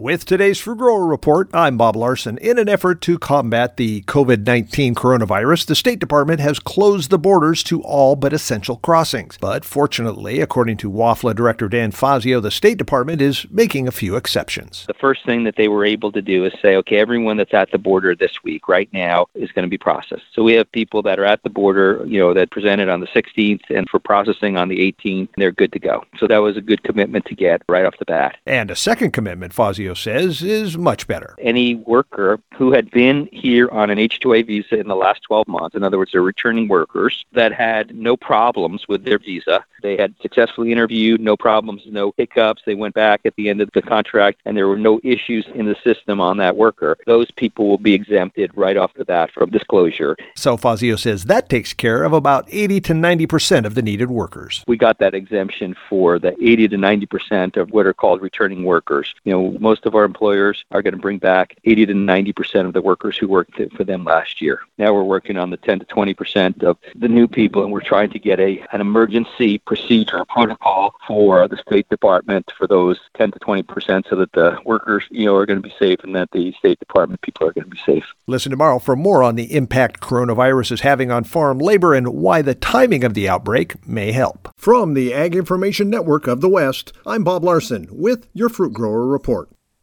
With today's Fruit Grower Report, I'm Bob Larson. In an effort to combat the COVID-19 coronavirus, the State Department has closed the borders to all but essential crossings. But fortunately, according to WAFLA Director Dan Fazio, the State Department is making a few exceptions. The first thing that they were able to do is say, okay, everyone that's at the border this week right now is going to be processed. So we have people that are at the border, that presented on the 16th and for processing on the 18th, they're good to go. So that was a good commitment to get right off the bat. And a second commitment, Fazio says, is much better. Any worker who had been here on an H-2A visa in the last 12 months, in other words, they're returning workers that had no problems with their visa. They had successfully interviewed, no problems, no hiccups. They went back at the end of the contract and there were no issues in the system on that worker. Those people will be exempted right off the bat from disclosure. So Fazio says that takes care of about 80 to 90% of the needed workers. We got that exemption for the 80 to 90% of what are called returning workers. Most of our employers are going to bring back 80 to 90% of the workers who worked for them last year. Now we're working on the 10 to 20% of the new people, and we're trying to get an emergency procedure protocol for the State Department for those 10 to 20% so that the workers, are going to be safe and that the State Department people are going to be safe. Listen tomorrow for more on the impact coronavirus is having on farm labor and why the timing of the outbreak may help. From the Ag Information Network of the West, I'm Bob Larson with your Fruit Grower Report.